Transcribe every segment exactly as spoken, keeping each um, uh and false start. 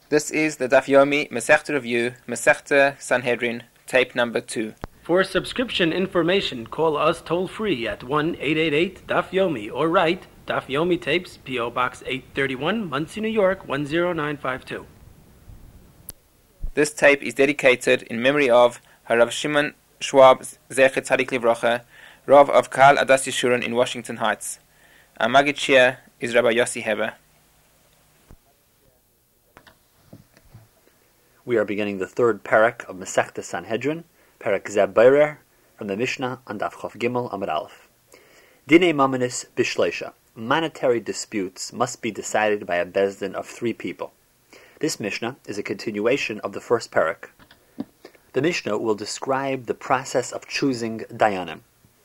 This is the Daf Yomi Masechta Review, Masechta Sanhedrin, tape number two. For subscription information, call us toll-free at one eight eight eight D A F Yomi or write Daf Yomi Tapes, P O Box eight thirty-one, Muncie, New York, one zero nine five two. This tape is dedicated in memory of Harav Shimon Schwab Zecher Tzadik Livrocha, Rav of Kal Adas Yeshurun in Washington Heights. Our Maggid Shia is Rabbi Yossi Heber. We are beginning the third parak of Masechta Sanhedrin, parak Zeb Beirer, from the Mishnah on Daf Chof Gimel Amud Aleph. Dinei Mamanis Bishleisha. Monetary disputes must be decided by a bezdin of three people. This Mishnah is a continuation of the first parak. The Mishnah will describe the process of choosing dayanim.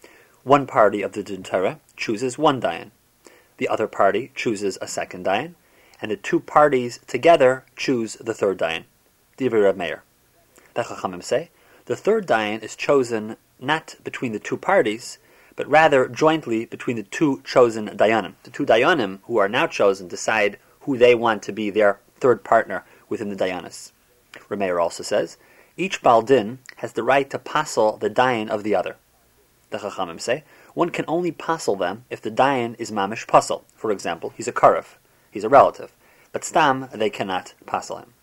One party of the Din Torah chooses one dayan. The other party chooses a second dayan, and the two parties together choose the third dayan. Divrei Reb Meir. The Chachamim say, the third dayan is chosen not between the two parties, but rather jointly between the two chosen dayanim. The two dayanim who are now chosen decide who they want to be their third partner within the dayanis. Reb Meir also says, each Baal Din has the right to passel the dayan of the other. The Chachamim say, one can only passel them if the dayan is mamish pasel. For example, he's a karev, he's a relative, but stam, they cannot passel him.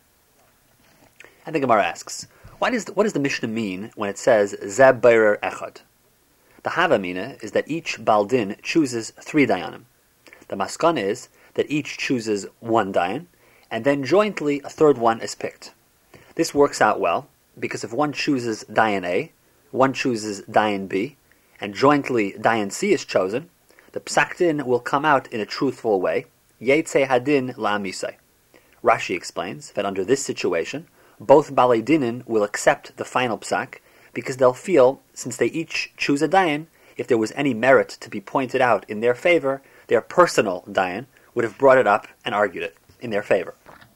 And the Gemara asks, what, is the, what does the Mishnah mean when it says Zeb Beirer Echad? The Havamina is that each Baal Din chooses three dayanim. The Maskan is that each chooses one dayan, and then jointly a third one is picked. This works out well, because if one chooses dayan A, one chooses dayan B, and jointly dayan C is chosen, the Psak Din will come out in a truthful way, Yetzei Hadin La'amisei. Rashi explains that under this situation, both Balei Dinin will accept the final psak because they'll feel, since they each choose a dayan, if there was any merit to be pointed out in their favor, their personal dayan would have brought it up and argued it in their favor.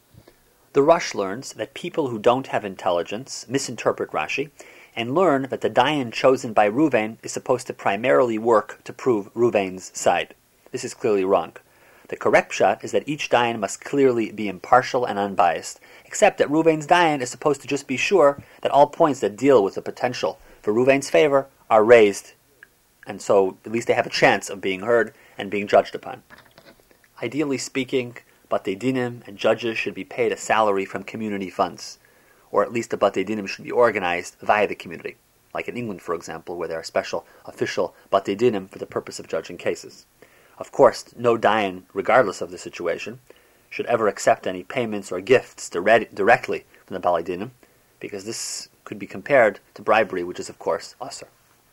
The Rosh learns that people who don't have intelligence misinterpret Rashi and learn that the dayan chosen by Ruvain is supposed to primarily work to prove Ruvain's side. This is clearly wrong. The correct pshat is that each dayan must clearly be impartial and unbiased, except that Ruvain's dayan is supposed to just be sure that all points that deal with the potential for Ruvain's favor are raised, and so at least they have a chance of being heard and being judged upon. Ideally speaking, Batei Dinim and judges should be paid a salary from community funds, or at least the Batei Dinim should be organized via the community, like in England, for example, where there are special official Batei Dinim for the purpose of judging cases. Of course, no dayan, regardless of the situation, should ever accept any payments or gifts direct, directly from the Balei Dinim, because this could be compared to bribery, which is, of course, asur.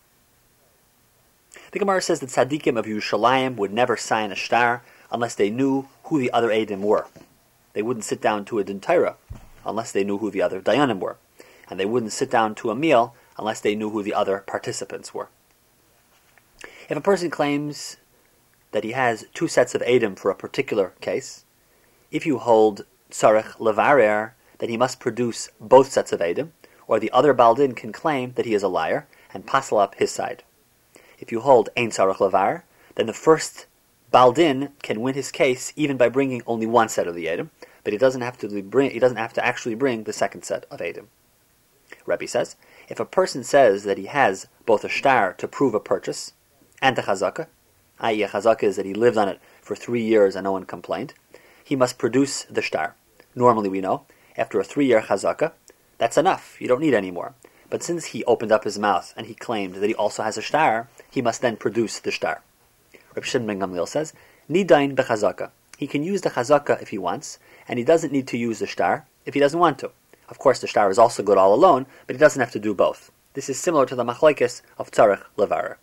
The Gemara says that tzaddikim of Yerushalayim would never sign a shtar unless they knew who the other Eidim were. They wouldn't sit down to a Din Torah unless they knew who the other dayanim were, and they wouldn't sit down to a meal unless they knew who the other participants were. If a person claims that he has two sets of Eidim for a particular case, if you hold tzarech levarer that he must produce both sets of Eidim, or the other Baal Din can claim that he is a liar and passel up his side. If you hold ein tzarech levarer, then the first Baal Din can win his case even by bringing only one set of the Eidim, but he doesn't have to bring he doesn't have to actually bring the second set of Eidim. Rebbe says, if a person says that he has both a shtar to prove a purchase and a chazakah, that is, a chazakah is that he lived on it for three years and no one complained, he must produce the shtar. Normally we know, after a three-year chazakah, that's enough, you don't need any more. But since he opened up his mouth and he claimed that he also has a shtar, he must then produce the shtar. Reb Shimon ben Gamliel says, Nidain bechazakah. He can use the chazakah if he wants, and he doesn't need to use the shtar if he doesn't want to. Of course, the shtar is also good all alone, but he doesn't have to do both. This is similar to the machlekes of tzarech levarer.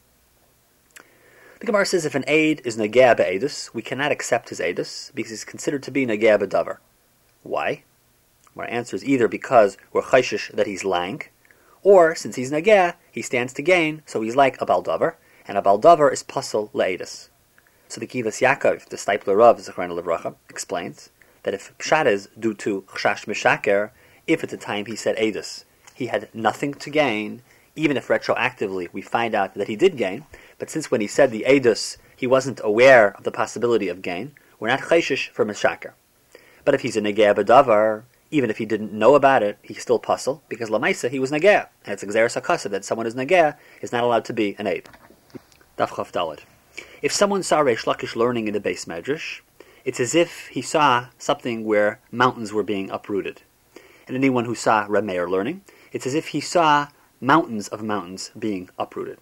The Gemara says if an aid is negea be'edus, we cannot accept his edus because he's considered to be negea bedavar. Why? Our answer is either because we're chayshish that he's lying, or since he's negea, he stands to gain, so he's like a baldavar, and a baldavar is pasel le'edus. So the Kivas Yaakov, the Stipler Rav, Zechrona Livracha, explains that if pshat is due to chashash mishaker, if at the time he said edus, he had nothing to gain, even if retroactively we find out that he did gain, but since when he said the edus, he wasn't aware of the possibility of gain, we're not chayshish for mishaker. But if he's a negea b'davar, even if he didn't know about it, he's still puzzle, because lamaisa he was negea, and it's exeris hakasa that someone is negea is not allowed to be an aid. Daf Chaf Daled. If someone saw Reish Lakish learning in the Beis Medrash, it's as if he saw something where mountains were being uprooted. And anyone who saw Reb Meir learning, it's as if he saw mountains of mountains being uprooted.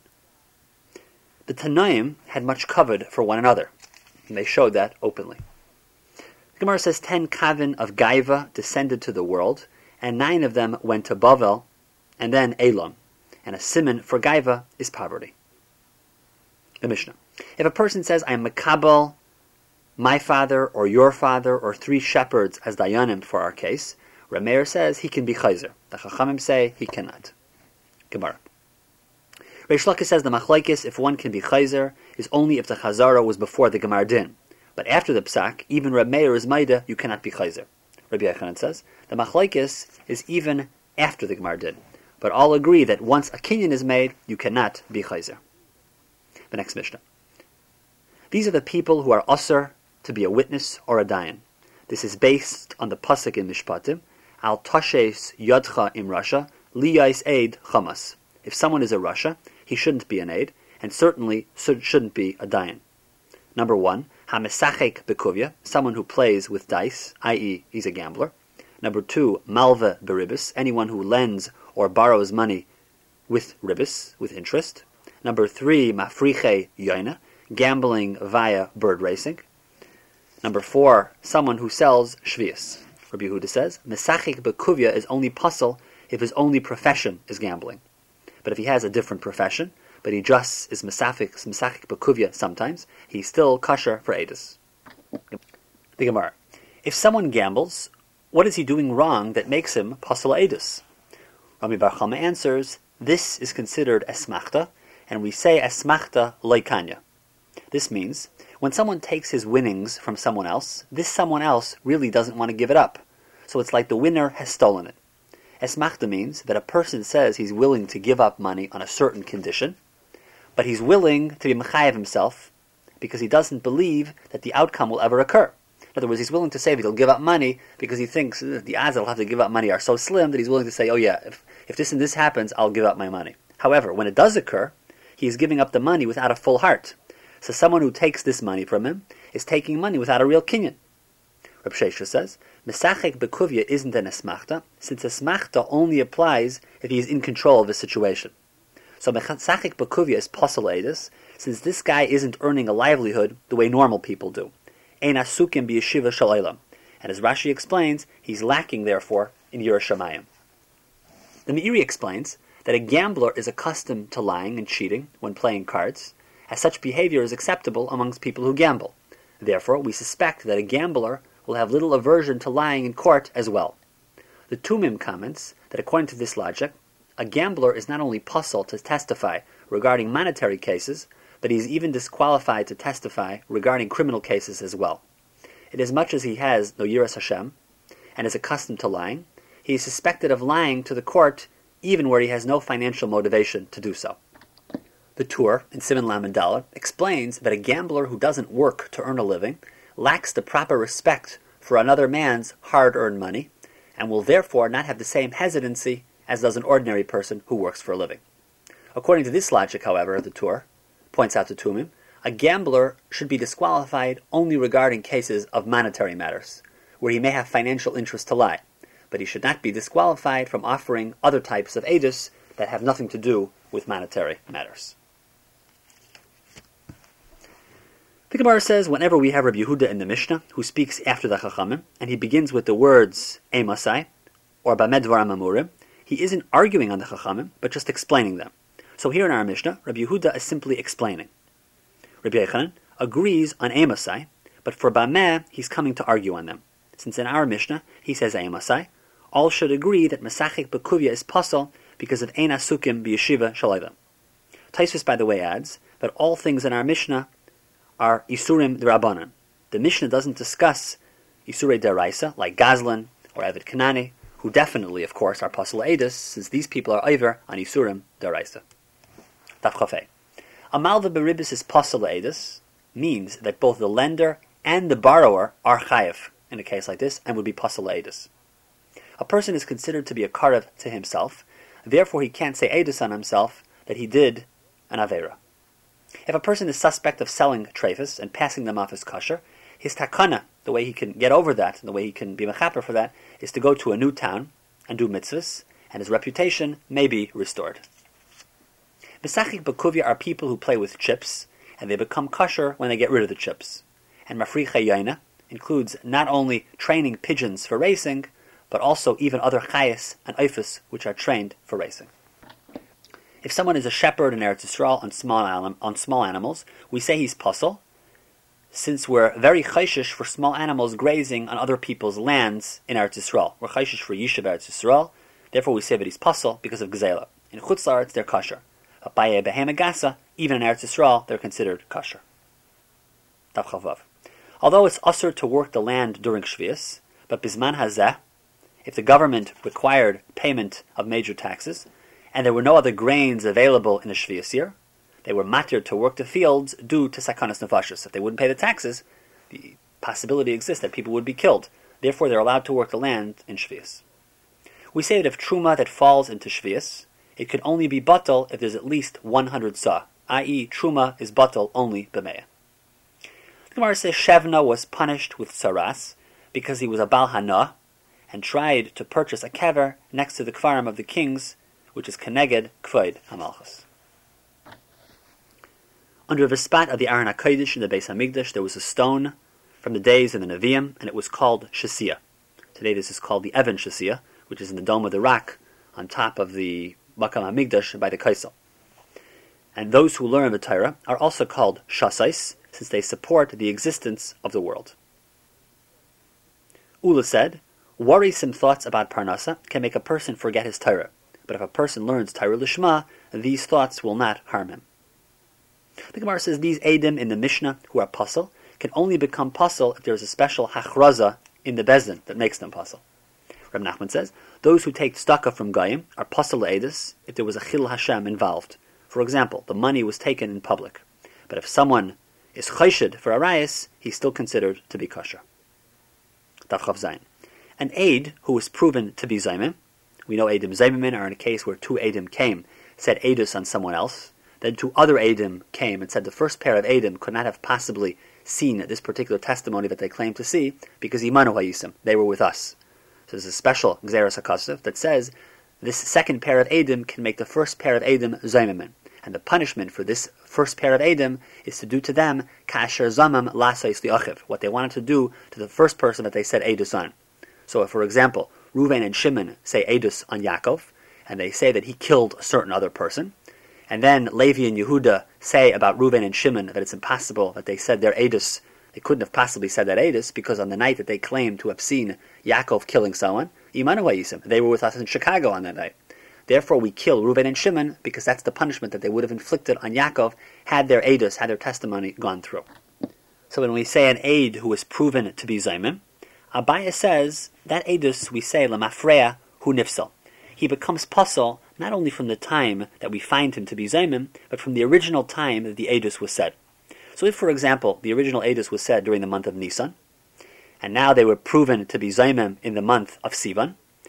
The Tanaim had much kavod for one another, and they showed that openly. The Gemara says ten kavin of Gaiva descended to the world, and nine of them went to Bavel, and then Elam. And a siman for Gaiva is poverty. The Mishnah. If a person says, I am Makabal, my father, or your father, or three shepherds as Dayanim for our case, Reb Meir says he can be Chayzer. The Chachamim say he cannot. Gemara. Reish Lakish says the Machlaikis, if one can be Chayzer, is only if the Chazara was before the Gemar Din. But after the Psak, even Reb Meir is Maida, you cannot be Chayzer. Rabbi Yochanan says, the Machlaikis is even after the Gemar Din. But all agree that once a kinyan is made, you cannot be Chayzer. The next Mishnah. These are the people who are usher to be a witness or a dayan. This is based on the pasuk in Mishpatim, Al Tashes Yadcha im Rasha, Liyais Aid Chamas. If someone is a Rasha, he shouldn't be an aid, and certainly shouldn't be a dayan. Number one, Hamesachek Bekuvya, someone who plays with dice, that is, he's a gambler. Number two, Malva Beribis, anyone who lends or borrows money with ribis, with interest. Number three, Mafriche Yoina, gambling via bird racing. Number four, someone who sells shvius. Rabbi Yehuda says, Mesachik Bekuvya is only puzzle if his only profession is gambling. But if he has a different profession, but he just is Mesachik Bekuvya sometimes, he's still kosher for Edus. The Gemara. If someone gambles, what is he doing wrong that makes him puzzle Edus? Rami Bar Chama answers, this is considered esmachta, and we say esmachta loikanya. This means, when someone takes his winnings from someone else, this someone else really doesn't want to give it up. So it's like the winner has stolen it. Esmachta means that a person says he's willing to give up money on a certain condition, but he's willing to be mechayev himself because he doesn't believe that the outcome will ever occur. In other words, he's willing to say that he'll give up money because he thinks the odds that he'll have to give up money are so slim that he's willing to say, oh yeah, if, if this and this happens, I'll give up my money. However, when it does occur, he is giving up the money without a full heart. So someone who takes this money from him is taking money without a real kinyan. Reb Shesha says, Mesachek Bekuvya isn't an esmachta, since esmachta only applies if he is in control of the situation. So Mesachek Bekuvya is posel edus, since this guy isn't earning a livelihood the way normal people do. Ein asukim b'yeshiva shel olam. And as Rashi explains, he's lacking, therefore, in Yiras Shamayim. The Meiri explains that a gambler is accustomed to lying and cheating when playing cards, as such behavior is acceptable amongst people who gamble. Therefore, we suspect that a gambler will have little aversion to lying in court as well. The Tumim comments that according to this logic, a gambler is not only puzzle to testify regarding monetary cases, but he is even disqualified to testify regarding criminal cases as well. Inasmuch as he has no Yiras Hashem and is accustomed to lying, he is suspected of lying to the court even where he has no financial motivation to do so. The Tur, in Siman Lamed Daled, explains that a gambler who doesn't work to earn a living lacks the proper respect for another man's hard-earned money, and will therefore not have the same hesitancy as does an ordinary person who works for a living. According to this logic, however, the Tur points out to Tumim, a gambler should be disqualified only regarding cases of monetary matters, where he may have financial interest to lie, but he should not be disqualified from offering other types of edus that have nothing to do with monetary matters. The Gemara says, whenever we have Rabbi Yehuda in the Mishnah, who speaks after the Chachamim, and he begins with the words Emasai, or Bamed Dvarim Amurim, he isn't arguing on the Chachamim, but just explaining them. So here in our Mishnah, Rabbi Yehuda is simply explaining. Rabbi Yochanan agrees on Emasai, but for Bameh, he's coming to argue on them. Since in our Mishnah, he says Emasai, all should agree that Mesachik Bekuvya is puzzle because of Ein Asukim b'Yeshiva Shalayva. Taisvis, by the way, adds that all things in our Mishnah are Isurim D'Rabbanan. The Mishnah doesn't discuss Isurei D'Oraisa, like Gazlan or Eved Kanani, who definitely, of course, are Pasal Edus, since these people are over on Isurim D'Oraisa. Taf Chafei. A Malva Beribis is Pasal Edus means that both the lender and the borrower are Chayev. in a case like this and would be pasal edus. A person is considered to be a karev to himself, therefore he can't say edus on himself that he did an avera. If a person is suspect of selling treifas and passing them off as kosher, his takana, the way he can get over that, and the way he can be mechaper for that, is to go to a new town and do mitzvahs, and his reputation may be restored. Mesachik Bakuvia are people who play with chips, and they become kosher when they get rid of the chips. And Mafricha Yaina includes not only training pigeons for racing, but also even other chayas and eifus which are trained for racing. If someone is a shepherd in Eretz Yisrael on small, anim- on small animals, we say he's pasal, since we're very chayshish for small animals grazing on other people's lands in Eretz Yisrael. We're chayshish for Yishuv Eretz Yisrael, therefore we say that he's pasal because of Gzela. In Chutz La'aretz they're kosher. Abaye Behemagasa, even in Eretz Yisrael, they're considered kosher. Tav Chavav. Although it's usher to work the land during Shvius, but Bisman Hazeh, if the government required payment of major taxes, and there were no other grains available in the Shvius year, they were matir to work the fields due to Sakanas Nefashos. If they wouldn't pay the taxes, the possibility exists that people would be killed. Therefore, they're allowed to work the land in Shvius. We say that if Truma that falls into Shvius, it could only be batal if there's at least one hundred sa, that is, Truma is batal only b'meya. The Gemara says Shevna was punished with saras because he was a Bal Hana and tried to purchase a kever next to the kfarim of the kings, which is Keneged Kvoid HaMalchus. Under the spat of the Aron HaKodesh in the Beis HaMikdash, there was a stone from the days of the Nevi'im, and it was called Shesiyah. Today this is called the Evan Shesiyah, which is in the Dome of the Rock, on top of the Makam HaMikdash by the Kaisel. And those who learn the Torah are also called Shasais, since they support the existence of the world. Ula said, worrisome thoughts about Parnasa can make a person forget his Torah, but if a person learns Torah Lishma, these thoughts will not harm him. The Gemara says these Eidim in the Mishnah who are pasal can only become pasal if there is a special hachraza in the Bezdin that makes them pasal. Reb Nachman says those who take tzedakah from Goyim are pasal Eidus if there was a chil Hashem involved. For example, the money was taken in public. But if someone is chayshid for arayis, he's still considered to be kosher. Tav Chav Zayin. An aid who is proven to be zaymim, we know Eidim Zaymimin are in a case where two Eidim came, said Eidus on someone else, then two other Eidim came and said the first pair of Eidim could not have possibly seen this particular testimony that they claimed to see, because Imanu Hayisim, they were with us. So there's a special Gzeras HaKosov that says this second pair of Eidim can make the first pair of Eidim Zaymimin. And the punishment for this first pair of Eidim is to do to them Ka'asher Zamam Lasais Li'achiv, what they wanted to do to the first person that they said Eidus on. So if, for example, Reuven and Shimon say Eidus on Yaakov, and they say that he killed a certain other person, and then Levi and Yehuda say about Reuven and Shimon that it's impossible that they said their Eidus, they couldn't have possibly said that Eidus, because on the night that they claimed to have seen Yaakov killing someone, Imanu Hayisim, they were with us in Chicago on that night. Therefore we kill Reuven and Shimon, because that's the punishment that they would have inflicted on Yaakov had their Eidus, had their testimony gone through. So when we say an Eid who is proven to be Zaymim, Abaya says that Eidus we say Lamafreya hu nifsal. He becomes pasal not only from the time that we find him to be Zaymim, but from the original time that the Eidus was said. So if, for example, the original Eidus was said during the month of Nisan, and now they were proven to be Zaymim in the month of Sivan,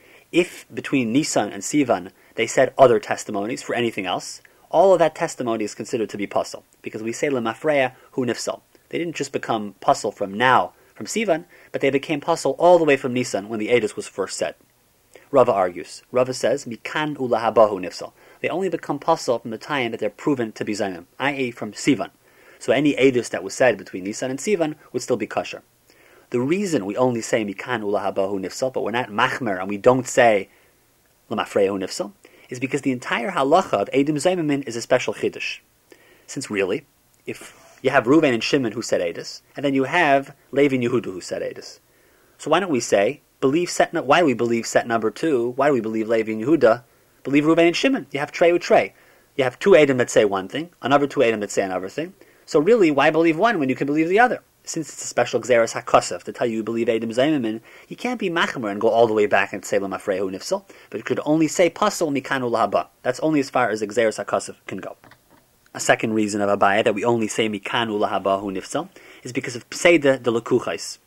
if between Nisan and Sivan they said other testimonies for anything else, all of that testimony is considered to be pasal, because we say Lamafreya hu nifsal. They didn't just become pasal from now, from Sivan, but they became pasal all the way from Nisan when the Eidus was first said. Rava argues. Rava says, Mikan ulahabahu nifsal. They only become pasal from the time that they're proven to be Zaymim, that is from Sivan. So any Eidus that was said between Nisan and Sivan would still be kosher. The reason we only say Mikan ulahabahu nifsal, but we're not machmer and we don't say Lamafreyahu nifsal, is because the entire halacha of Eidim Zaymimin is a special chiddush. Since really, if you have Reuven and Shimon who said Eidus, and then you have Levi and Yehuda who said Eidus. So why don't we say, believe set, no- why do we believe set number two, why do we believe Levi and Yehuda, believe Reuven and Shimon? You have Trey with Trey. You have two Eidim that say one thing, another two Eidim that say another thing. So really, why believe one when you can believe the other? Since it's a special Gzeras HaKosov to tell you you believe Eidim Zaymimin, you can't be machmer and go all the way back and say Lamafreyahu nifsal, but you could only say pasal mikanu lahaba. That's only as far as the Gzeras HaKosov can go. A second reason of Abaya that we only say mikanu lahabahu nifsal is because of Pseida de Lekuchais.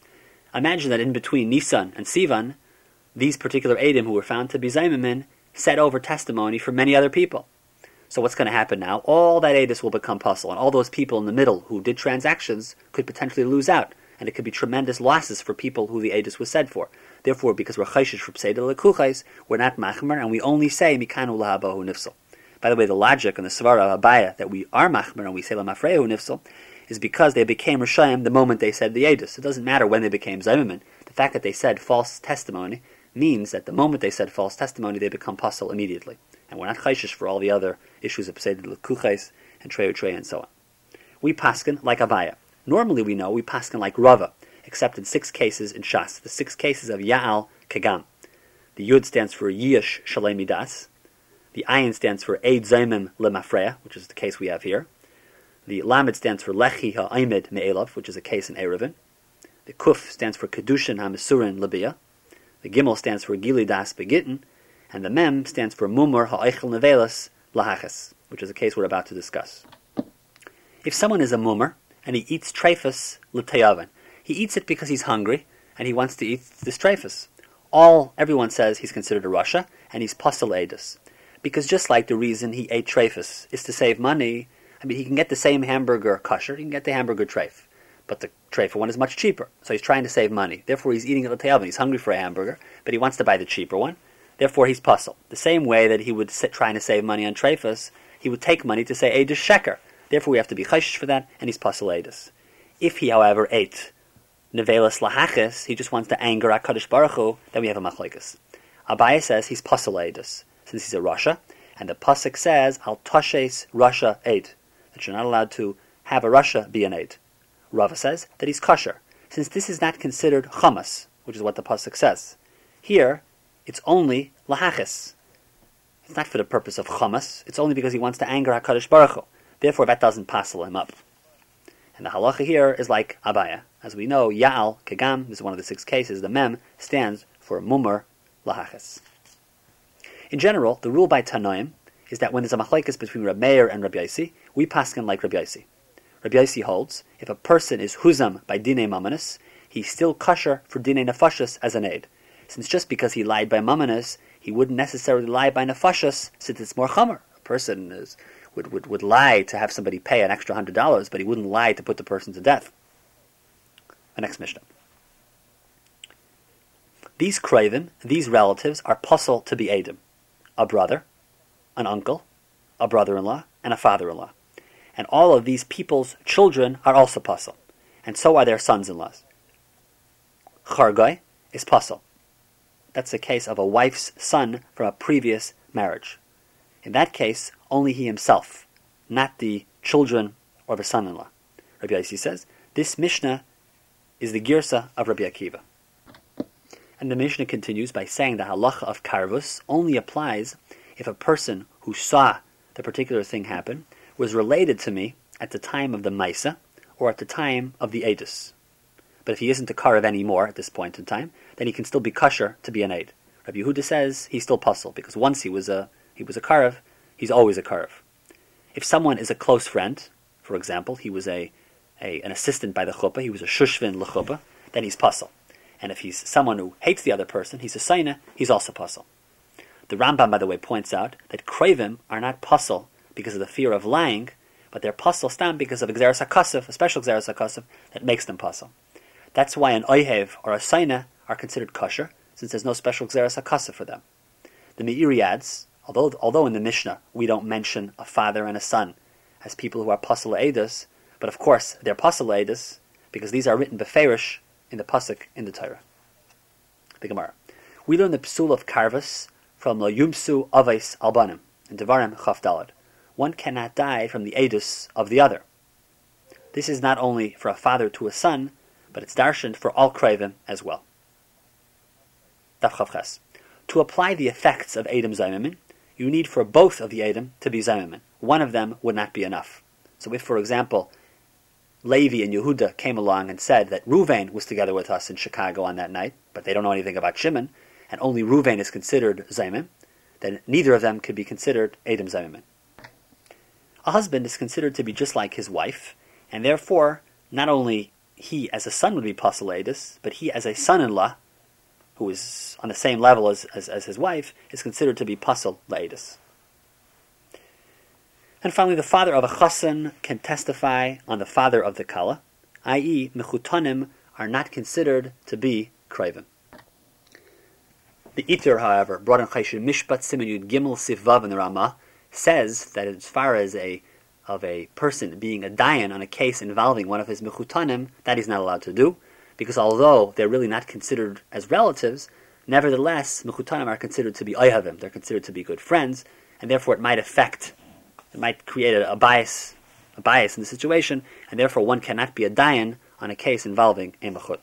Imagine that in between Nisan and Sivan, these particular Eidim who were found to be Zaymimin set over testimony for many other people. So what's going to happen now? All that Eidus will become puzzle, and all those people in the middle who did transactions could potentially lose out, and it could be tremendous losses for people who the Eidus was said for. Therefore, because we're chayshish for pseida lekuchais, we're not machmer, and we only say mikanu lahabahu nifsal. By the way, the logic and the svara of Abaya that we are machmer and we say lamafrehu nifsal is because they became Rishayim the moment they said the Eidus. It doesn't matter when they became Zaymimin. The fact that they said false testimony means that the moment they said false testimony, they become puzzle immediately. And we're not chayshish for all the other issues of pseida lekuchais and treu trei and so on. We paskin like Abaya. Normally we know we paskin like Rava, except in six cases in Shas, the six cases of Ya'al Kagam. The Yud stands for Yish Shalei Midas. The Ayin stands for Eid Zaymim Lemafreya, which is the case we have here. The Lamed stands for Lechi Ha'aymed Me'elav, which is a case in Erevin. The Kuf stands for Kedushin HaMesurin Labiyah. The Gimel stands for Gili Das Begitten. And the Mem stands for Mumur Ha'eichel Nevelas Lahaches, which is a case we're about to discuss. If someone is a Mumur, and he eats treifus l'teyavan, he eats it because he's hungry, and he wants to eat this treifus. All, everyone says he's considered a Rasha, and he's pasal edus. Because just like the reason he ate treifus is to save money, I mean, he can get the same hamburger kosher, he can get the hamburger treif, but the treifa one is much cheaper, so he's trying to save money. Therefore, he's eating it l'teyavan. He's hungry for a hamburger, but he wants to buy the cheaper one. Therefore, he's pasal. The same way that he would sit trying to save money on treifus, he would take money to say edus sheker. Therefore, we have to be chayshish for that, and he's pasal edus. If he, however, ate nevelas lahaches, he just wants to anger HaKadosh Baruch Hu, then we have a machlokes. Abaye says he's pasal edus, since he's a Rasha, and the pasuk says al toshes Rasha eid, that you're not allowed to have a Rasha be an eid. Rava says that he's kosher, since this is not considered chamas, which is what the pasuk says. Here, it's only lahaches. It's not for the purpose of chamas. It's only because he wants to anger HaKadosh Baruch Hu. Therefore, that doesn't passel him up. And the halacha here is like Abaya. As we know, Ya'al Kegam, this is one of the six cases, the Mem stands for Mumur Lahaches. In general, the rule by Tanoim is that when there's a machlekes between Reb Meir and Reb Yaisi, we paskin like Reb Yaisi. Reb Yaisi holds, if a person is huzam by dinei mamanis, he's still kosher for dinei nefashis as an aid. Since just because he lied by mamanis, he wouldn't necessarily lie by nefashis, since it's more chamer. A person is, would, would, would lie to have somebody pay an extra hundred dollars, but he wouldn't lie to put the person to death. The next Mishnah. These kravim, these relatives, are puzzle to be Eidim. A brother, an uncle, a brother-in-law, and a father-in-law. And all of these people's children are also puzzle, and so are their sons-in-laws. Chargai is puzzle. That's the case of a wife's son from a previous marriage. In that case, only he himself, not the children or the son-in-law. Rabbi Yossi says, this Mishnah is the girsa of Rabbi Akiva. And the Mishnah continues by saying the halacha of karvus only applies if a person who saw the particular thing happen was related to me at the time of the maisa or at the time of the edus. But if he isn't a karev anymore at this point in time, then he can still be kosher to be an aid. Rabbi Yehuda says he's still puzzled because once he was a he was a karev, he's always a karev. If someone is a close friend, for example, he was a, a an assistant by the chuppah, he was a shushvin l'chuppah, then he's puzzled. And if he's someone who hates the other person, he's a saina, he's also puzzled. The Rambam, by the way, points out that kravim are not puzzled because of the fear of lying, but they're puzzled stam because of Gzeras HaKosov, a special Gzeras HaKosov that makes them puzzled. That's why an oihev or a saina are considered kosher, since there's no special Gzeras HaKosov for them. The Meiri adds, although although in the Mishnah we don't mention a father and a son as people who are pasal edus, but of course they're pasal edus because these are written beferish in the pasuk in the Torah. The Gemara. We learn the psul of karvus from lo yumsu avais albanim in Devarim Chaf Dalad. One cannot die from the edus of the other. This is not only for a father to a son, but it's darshaned for all kravim as well. Daf Chav Ches. To apply the effects of Edom Zaymimin, you need for both of the Edom to be Zaymimin. One of them would not be enough. So if, for example, Levi and Yehuda came along and said that Ruvain was together with us in Chicago on that night, but they don't know anything about Shimon, and only Ruvain is considered Zaymim, then neither of them could be considered Edom Zaymimin. A husband is considered to be just like his wife, and therefore, not only he as a son would be Pasal Eidus, but he as a son-in-law, who is on the same level as, as, as his wife, is considered to be Pasal Eidus. And finally, the father of a chassan can testify on the father of the kala, that is, mechutanim are not considered to be krayvim. The Itur, however, brought in Chayshir Mishpat Siman Yud Gimel Sif Vav in the Ramah, says that as far as a of a person being a dayan on a case involving one of his mechutanim, that he's not allowed to do, because although they're really not considered as relatives, nevertheless, mechutanim are considered to be oyhavim, they're considered to be good friends, and therefore it might affect, it might create a, a bias, a bias in the situation, and therefore one cannot be a dayan on a case involving a mechutan.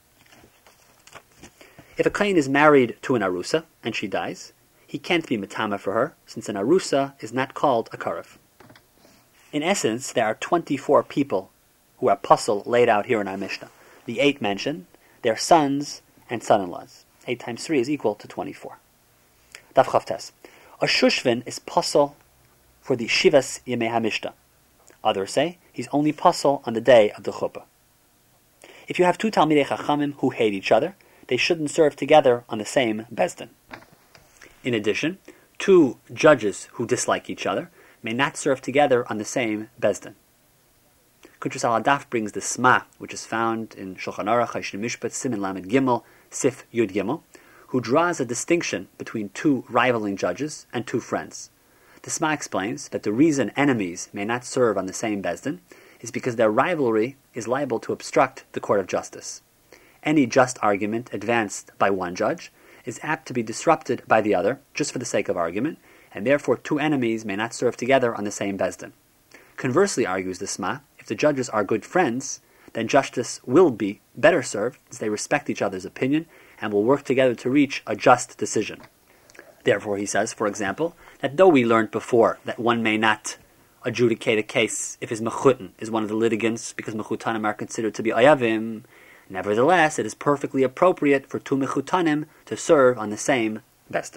If a kohen is married to an arusa and she dies, he can't be metama for her, since an arusa is not called a karev. In essence, there are twenty-four people who are puzzle laid out here in our Mishnah. The eight mentioned, their sons and son-in-laws. Eight times three is equal to twenty-four. Daf Chavtes. A shushvin is puzzle for the shivas yemei hamishta. Others say he's only puzzle on the day of the chuppah. If you have two talmidei chachamim who hate each other, they shouldn't serve together on the same bezdin. In addition, two judges who dislike each other may not serve together on the same bezdin. Kuntres al Hadaf brings the Sma, which is found in Shulchan Aruch, Chayshir Mishpat, Siman Lamed Gimel, Sif Yud Gimel, who draws a distinction between two rivaling judges and two friends. The Sma explains that the reason enemies may not serve on the same bezdin is because their rivalry is liable to obstruct the court of justice. Any just argument advanced by one judge is apt to be disrupted by the other, just for the sake of argument, and therefore two enemies may not serve together on the same bezdin. Conversely, argues the Sma, if the judges are good friends, then justice will be better served, as they respect each other's opinion, and will work together to reach a just decision. Therefore, he says, for example, that though we learned before that one may not adjudicate a case if his mechutan is one of the litigants, because mechutanim are considered to be ayavim, nevertheless, it is perfectly appropriate for two mechutanim to serve on the same bezdin.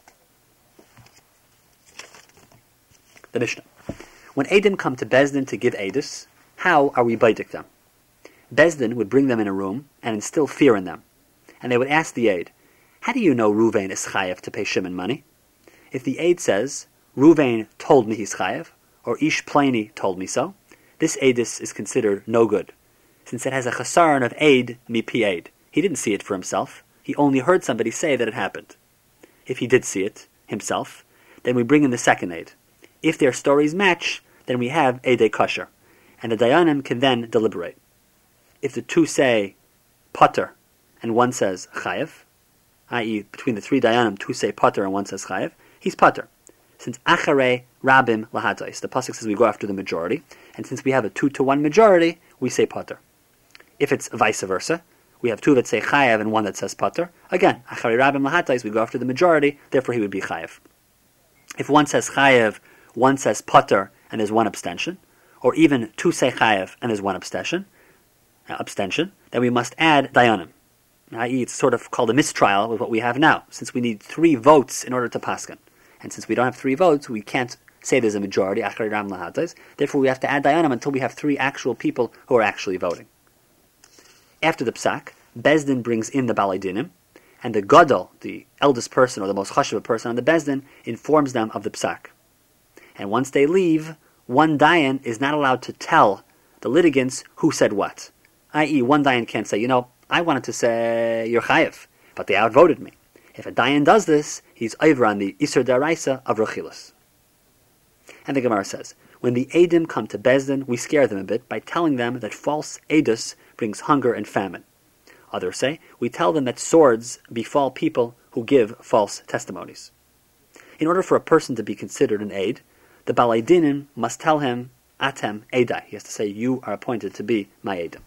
The Mishnah. When Eidim come to Bezdin to give Eidus, how are we baidik them? Bezdin would bring them in a room and instill fear in them. And they would ask the Eid, how do you know Ruvain is chayev to pay Shimon money? If the Eid says, Ruvain told me he's chayev, or Ish Plani told me so, this Eidus is considered no good, since it has a chasaron of Eid mi pi Eid. He didn't see it for himself, he only heard somebody say that it happened. If he did see it himself, then we bring in the second Eid. If their stories match, then we have Eidei Kosher, and the Dayanim can then deliberate. If the two say Pater, and one says Chayev, that is, between the three Dayanim, two say Pater and one says Chayev, he's Pater. Since Acharei Rabim Lahatais, the pasuk says we go after the majority, and since we have a two to one majority, we say Pater. If it's vice versa, we have two that say Chayev and one that says Pater, again, Acharei Rabim Lahatais, we go after the majority, therefore he would be Chayev. If one says Chayev, one says Pater, and there's one abstention, or even two say Chayev and there's one abstention, uh, abstention, then we must add Dayanim. that is, it's sort of called a mistrial with what we have now, since we need three votes in order to paskin. And since we don't have three votes, we can't say there's a majority, Acharei Ram Lahatais, therefore we have to add Dayanim until we have three actual people who are actually voting. After the Psak, Bezdin brings in the Balei Dinim, and the Gadol, the eldest person or the most chashuv person on the Bezdin, informs them of the Psak. And once they leave, one Dayan is not allowed to tell the litigants who said what. that is, one Dayan can't say, you know, I wanted to say you're chayev, but they outvoted me. If a Dayan does this, he's over on the Isur Daraisa of Rechilus. And the Gemara says, when the Eidim come to Bezdin, we scare them a bit by telling them that false Eidus brings hunger and famine. Others say, we tell them that swords befall people who give false testimonies. In order for a person to be considered an Eid, the Balei Dinim must tell him, Atem Eidai. He has to say, you are appointed to be my Eidim.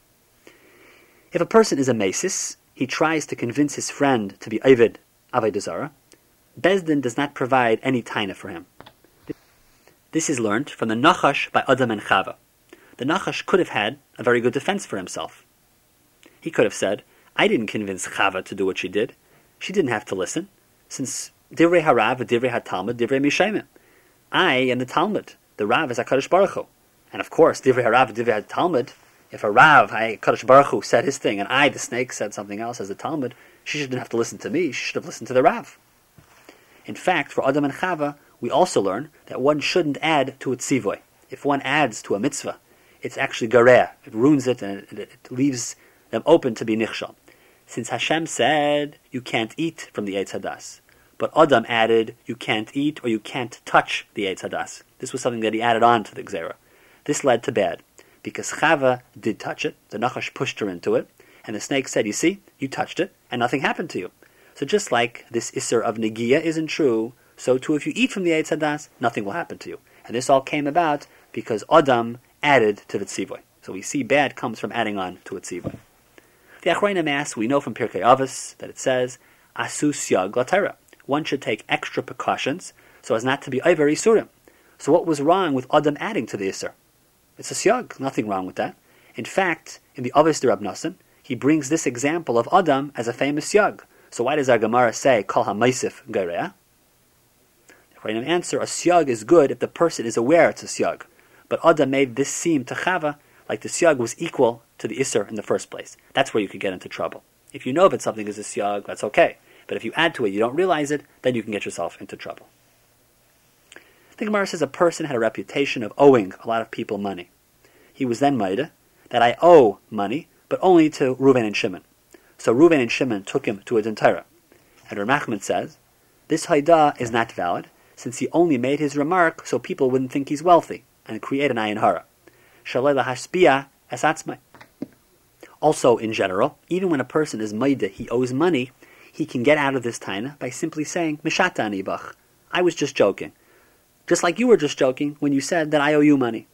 If a person is a Mesis, he tries to convince his friend to be Ovid Avodah Zarah. Bezdin does not provide any taina for him. This is learned from the Nachash by Adam and Chava. The Nachash could have had a very good defense for himself. He could have said, I didn't convince Chava to do what she did. She didn't have to listen, since Divrei Harav, Divrei HaTalmud, Divrei Mishayim. I am the Talmud. The Rav is HaKadosh Baruch Hu. And of course, Divrei Harav, Divrei HaTalmud, If a Rav, I, Kadosh Baruch Hu, said his thing, and I, the snake, said something else as a Talmud, she shouldn't have to listen to me, she should have listened to the Rav. In fact, for Adam and Chava, we also learn that one shouldn't add to a tzivoy. If one adds to a mitzvah, it's actually gareh. It ruins it and it, it leaves them open to be nichshal. Since Hashem said, you can't eat from the Eitz Hadas, but Adam added, you can't eat or you can't touch the Eitz Hadas. This was something that he added on to the Gzera. This led to bad, because Chava did touch it, the Nachash pushed her into it, and the snake said, you see, you touched it, and nothing happened to you. So just like this Isser of Negiya isn't true, so too if you eat from the Eitz Hadas, nothing will happen to you. And this all came about because Adam added to the Tzivoy. So we see bad comes from adding on to a Tzivoy. The Achronim asks, we know from Pirkei Avos that it says, Asu Syag Latera. One should take extra precautions so as not to be Iver Isurim. So what was wrong with Adam adding to the Isser? It's a Syag, nothing wrong with that. In fact, in the Avos de Rab Nosson, he brings this example of Adam as a famous Syag. So why does our Gemara say, Kol HaMaisif Gereah? The Achronim answer, a Syag is good if the person is aware it's a Syag. But Adam made this seem to Chava like the Syag was equal to the Isser in the first place. That's where you could get into trouble. If you know that something is a Syag, that's okay. But if you add to it, you don't realize it, then you can get yourself into trouble. The Gemara says a person had a reputation of owing a lot of people money. He was then Maida, that I owe money, but only to Reuven and Shimon. So Reuven and Shimon took him to a dentira. And Rav Nachman says, this Haidah is not valid, since he only made his remark so people wouldn't think he's wealthy, and create an ayin hara. Shalei lahashpia es atzmai. Also, in general, even when a person is maida, he owes money, he can get out of this taina by simply saying, Mishata ani bach. I was just joking. Just like you were just joking when you said that I owe you money.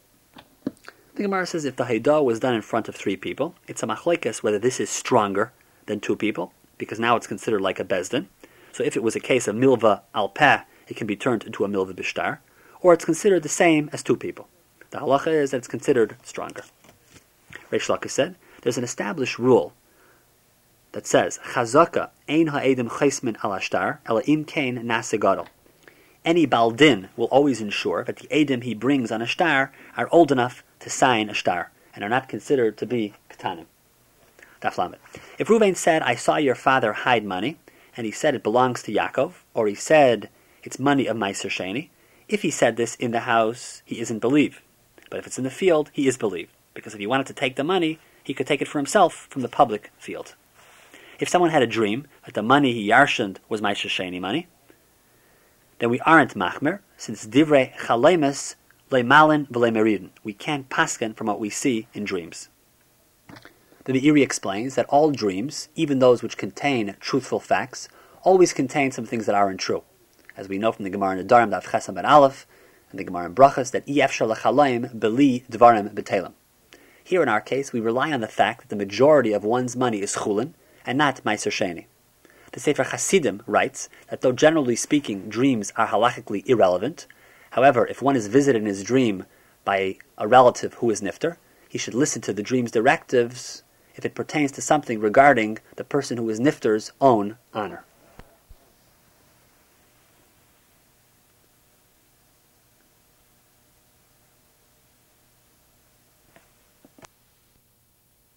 The Gemara says if the Haidah was done in front of three people, it's a machlekes whether this is stronger than two people, because now it's considered like a bezdin. So if it was a case of milva al peh, it can be turned into a milva bishtar, or it's considered the same as two people. The halacha is that it's considered stronger. Reish Lakish said, there's an established rule that says, Chazaka ein ha'edim chaismin al ashtar, ela im kain nase gadol. Any baldin will always ensure that the edim he brings on a shtar are old enough to sign a shtar, and are not considered to be ketanim. Daf If Reuven said, I saw your father hide money, and he said it belongs to Yaakov, or he said it's money of Meiser Sheni, if he said this in the house, he isn't believed. But if it's in the field, he is believed, because if he wanted to take the money, he could take it for himself from the public field. If someone had a dream that the money he yarshened was Meiser Sheni money, then we aren't machmer, since divrei chalemes leimalin v'leimeridin. We can't pasken from what we see in dreams. The Meiri explains that all dreams, even those which contain truthful facts, always contain some things that aren't true. As we know from the Gemara in Nedarim, Daf Ches Amud Aleph, and the Gemara in Brachas, that Efshar lechalayim beli dvarim betelim. Here in our case, we rely on the fact that the majority of one's money is chulin, and not Meiser Sheni. The Sefer Hasidim writes that though generally speaking dreams are halachically irrelevant, however, if one is visited in his dream by a relative who is nifter, he should listen to the dream's directives if it pertains to something regarding the person who is nifter's own honor.